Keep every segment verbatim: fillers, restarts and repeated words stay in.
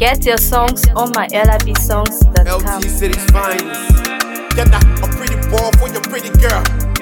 Get your songs on my L I B songs dot com. L T City's finest. Get that a pretty ball for your pretty girl.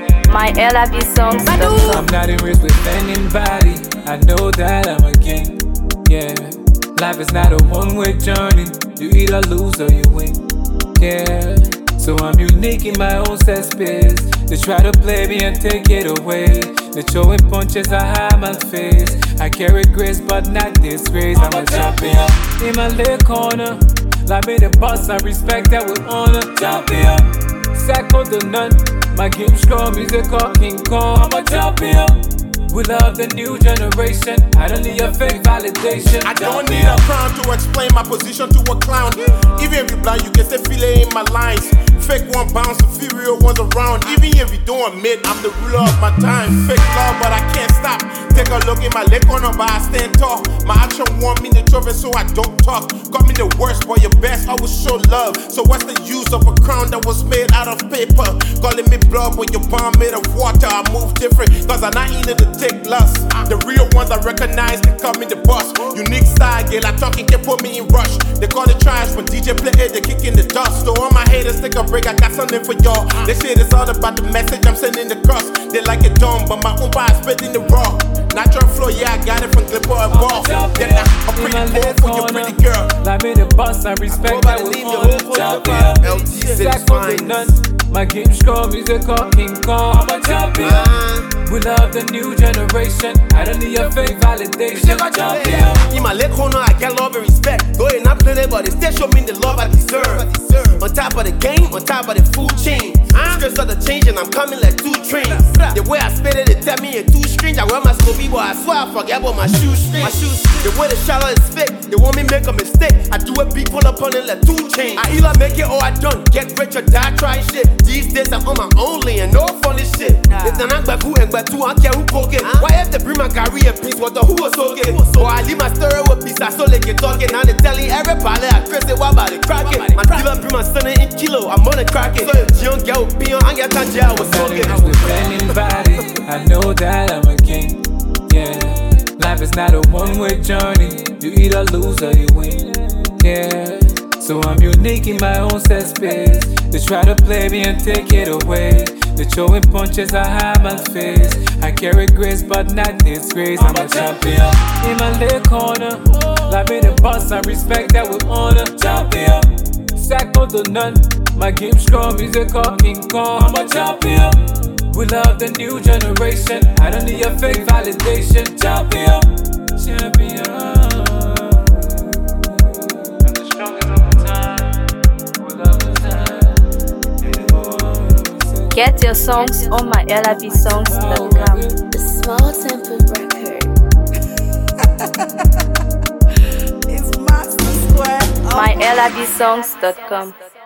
my L I B songs dot com. I'm not in risk with anybody. I know that I'm a king. Yeah, life is not a one-way journey. You either lose or you win. Yeah, so I'm unique in my own set space. They try to play me and take it away. They throwing punches, I hide my face. I carry grace but not disgrace. I'm a champion in my leg corner. Like me the boss, I respect that with honor. Champion, second to none. My game strong, music called King Kong. I'm a champion. We love the new generation. I don't need your fake validation. I don't need a crown to explain my position to a clown. Even if you blind, you can still feel it in my lines. Fake one bounce, inferior ones around. Even if you don't admit, I'm the ruler of my time. Fake love, but I can't stop. Take a look in my leg corner, but I stand tall. My action want me to trophy, so I don't talk. Got me the worst, but your best, I will show love. So what's the use of a crown that was made out of paper? Calling me blood when your palm made of water. I move different, cause I'm not into the take loss. The real ones I recognize, they come in the bus. Unique style, girl, I talking can put me in rush. They call it trash when D J play it, they kick in the dust. So all my haters take a break, I got something for y'all. They say it's all about the message I'm sending across. They like it dumb, but my own bar is spitting the raw. Natural flow, yeah, I got it from Clipper and Ball. Then I a pretty ball for your pretty girl. Like me the boss, I respect that with honor. L T City's finest. My game strong, music called King Kong. I'm a champion. We love the new generation. I don't need your fake validation. Champion. In my leg corner, I get love and respect. Going up play, but they still show me the love I deserve. On top of the game, on top of the food chain. Stress of the change, and I'm coming like two trains. The way I spit it, they tell me it's too strange. I wear my Scooby, but I swear I forget about my shoes. My shoes, the way the shallow is fake. They want me make a mistake. I do a big pull up on it like two chains. I either make it or I don't. Get rich or die trying shit. These days I'm on my own lane, no funny shit. It's an act back who and back two, I care who poke it. Why have to bring my Gary and peace? What the who was so good? So I leave my story with peace, I so they get talking. Now they telling every pilot I crazy, why about it crack it? My dealer bring my son in kilo, I'm on the crack it. So if you don't get with me, I get that jail with so good. With anybody, I know that I'm a king. Yeah, life is not a one-way journey. You either lose or you win. Yeah, so I'm unique in my own set space. They try to play me and take it away. They throwing punches, I hide my face. I carry grace but not disgrace. I'm a champion in my leg corner. Like me the boss, I respect that with honor. Champion, second to none. My game strong, music called King Kong. I'm a champion. We love the new generation. I don't need your fake validation. Champion, champion. Get your songs on my L I B songs dot com. Small Temple Record. It's Master Square. my L I B songs dot com.